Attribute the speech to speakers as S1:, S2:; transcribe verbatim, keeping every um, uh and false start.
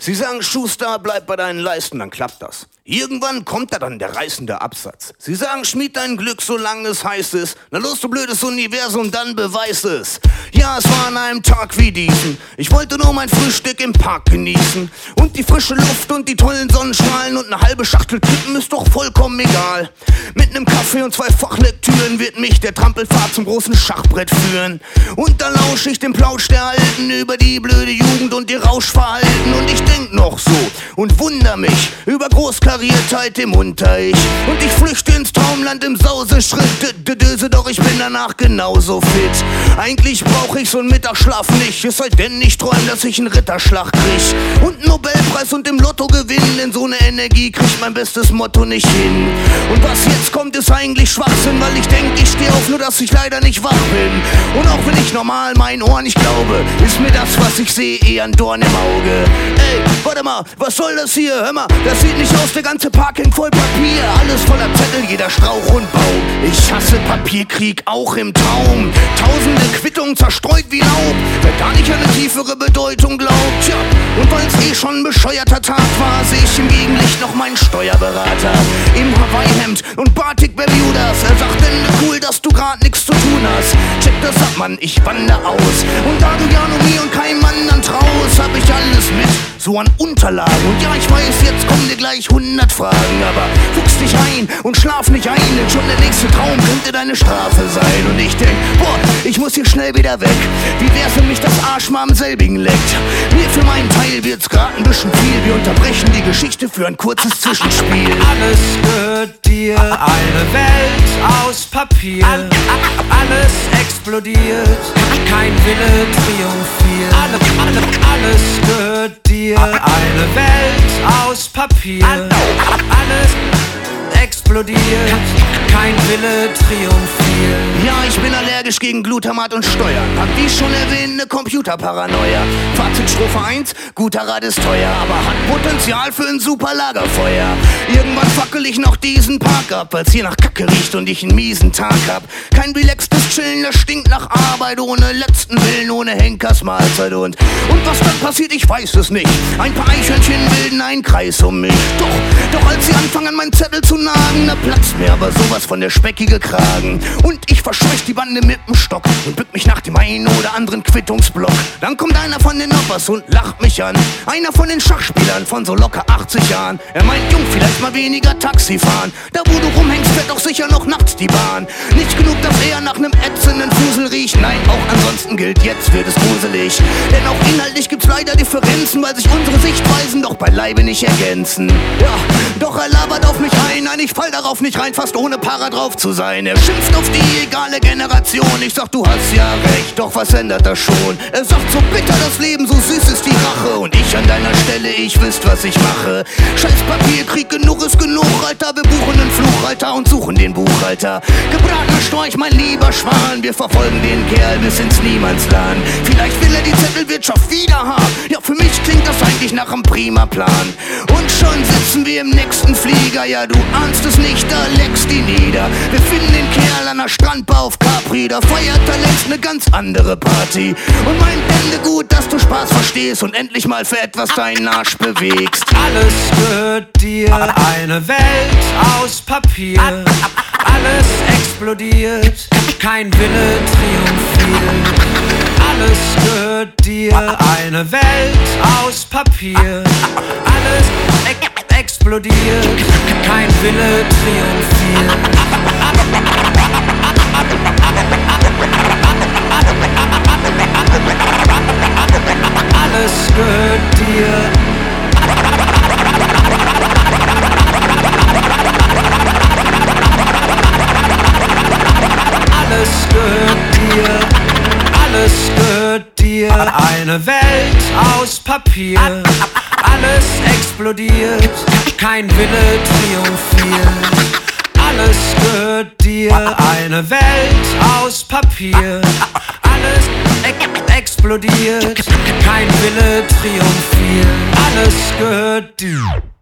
S1: Sie sagen, Schuster, bleib bei deinen Leisten, dann klappt das. Irgendwann kommt da dann der reißende Absatz. Sie sagen, schmied dein Glück, solange es heiß ist. Na los, du blödes Universum, dann beweis es. Ja, es war an einem Tag wie diesen. Ich wollte nur mein Frühstück im Park genießen. Und die frische Luft und die tollen Sonnenstrahlen und eine halbe Schachtel Kippen ist doch vollkommen egal. Mit nem Kaffee und zwei Fachlektüren wird mich der Trampelpfad zum großen Schachbrett führen. Und da lausch ich dem Plausch der Alten über die blöde Jugend und ihr Rauschverhalten. Und ich denk noch so und wunder mich über Großkariertheit im Unter-Ich. Und ich flüchte ins Traumland im Sauseschritt, Döse, doch ich bin danach genauso fit. Eigentlich brauch ich so'n Mittagsschlaf nicht, es sei denn ich träum, dass ich einen Ritterschlag krieg. Und einen Nobelpreis und im Lotto gewinnen, denn so ne Energie kriegt mein bestes Motto nicht hin. Und was jetzt kommt, ist eigentlich Schwachsinn, weil ich denk, ich steh auf, nur dass ich leider nicht wach bin. Und auch wenn ich normal meinen Ohren nicht glaube, ist mir das, was ich sehe, eher ein Dorn im Auge. Ey, warte mal, was soll das hier? Hör mal, das sieht nicht aus, der ganze Park hängt voll Papier. Alles voller Zettel, jeder Strauch und Baum. Ich hasse Papierkrieg, auch im Traum. Tausende Quittungen zerstreut wie Laub. Wer gar nicht an eine tiefere Bedeutung glaubt, tja. Und weil's eh schon ein bescheuerter Tag war, seh ich im Gegenlicht noch meinen Steuerberater. Im Hawaii-Hemd und Batik Bermudas. Er sagt denn cool, dass du grad nix zu tun hast. Check das ab, Mann, ich wander aus. Und da du ja nur mir und keinem anderen traust, hab ich alles mit, so an Unterlagen. Und ja, ich weiß, jetzt kommen dir gleich hundert Fragen, aber fuchs dich ein und schlaf nicht ein, denn schon der nächste Traum könnte deine Strafe sein. Und ich denk, boah, ich muss hier schnell wieder weg. Wie wär's, wenn mich das Arsch mal am selbigen leckt? Mir für meinen Teil wird's grad ein bisschen viel. Wir unterbrechen die Geschichte für ein kurzes Zwischenspiel.
S2: Alles gehört dir, eine Welt aus Papier. Alles explodiert, kein Wille triumphiert. Alles gehört dir, eine Welt aus Papier. Alles explodiert, kein Wille triumphiert.
S1: Ja, ich bin allergisch gegen Glutamat und Steuern. Hab wie schon erwähnt, ne Computerparanoia. Fazit Strophe eins, guter Rat ist teuer, aber hat Potenzial für ein super Lagerfeuer. Irgendwann fackel ich noch diesen Park ab, weil's hier nach Kacke riecht und ich einen miesen Tag hab. Kein relaxtes Chillen, das stinkt nach Arbeit, ohne letzten Willen, ohne Henkersmahlzeit. Und, und was dann passiert, ich weiß es nicht. Ein paar Eichhörnchen bilden einen Kreis um mich. Doch, doch als sie anfangen an meinen Zettel zu nagen, da platzt mir aber sowas von der speckige Kragen. Und ich verscheuch die Bande mit dem Stock und bück mich nach dem einen oder anderen Quittungsblock. Dann kommt einer von den Noppers und lacht mich an. Einer von den Schachspielern von so locker achtzig Jahren. Er meint, Jung, vielleicht mal weniger Taxi fahren. Da wo du rumhängst, fährt doch sicher noch nachts die Bahn. Nicht genug, dass er nach nem ätzenden Fusel riecht. Nein, auch ansonsten gilt, jetzt wird es gruselig. Denn auch inhaltlich gibt's leider Differenzen, weil sich unsere Sichtweisen doch beileibe nicht ergänzen. Ja, doch er labert auf mich ein. Nein, ich fall darauf nicht rein, fast ohne Para drauf zu sein. Er schimpft auf die egale Generation. Ich sag, du hast ja recht, doch was ändert das schon? Er sagt, so bitter das Leben, so süß ist die Rache. Und ich an deiner Stelle, ich wüsst, was ich mache. Scheiß Papierkrieg, genug ist genug, Alter. Wir buchen den Fluchalter und suchen den Buchhalter. Gebratener Storch, mein lieber Schwan. Wir verfolgen den Kerl bis ins Niemandsland. Vielleicht will er die Zettelwirtschaft wieder haben. Ja, für mich klingt das eigentlich nach einem prima Plan. Und schon sitzen wir im nächsten Flieger. Ja, du ahnst es nicht, da leckst die nieder. Wir finden den Kerl an der Strandbar auf Capri. Da feiert er längst ne ganz andere Party. Und mein Ende gut, dass du Spaß verstehst und endlich mal für etwas deinen Arsch bewegst.
S2: Alles gehört dir, eine Welt aus Papier. Alles explodiert, kein Wille triumphiert. Alles gehört dir, eine Welt aus Papier. Alles ex explodiert, kein Wille triumphiert. Alles gehört dir. Alles gehört dir. Alles gehört dir. Eine Welt aus Papier. Alles explodiert, kein Wille triumphiert. Alles gehört dir, eine Welt aus Papier. Alles ex explodiert, kein Wille triumphiert. Alles gehört dir.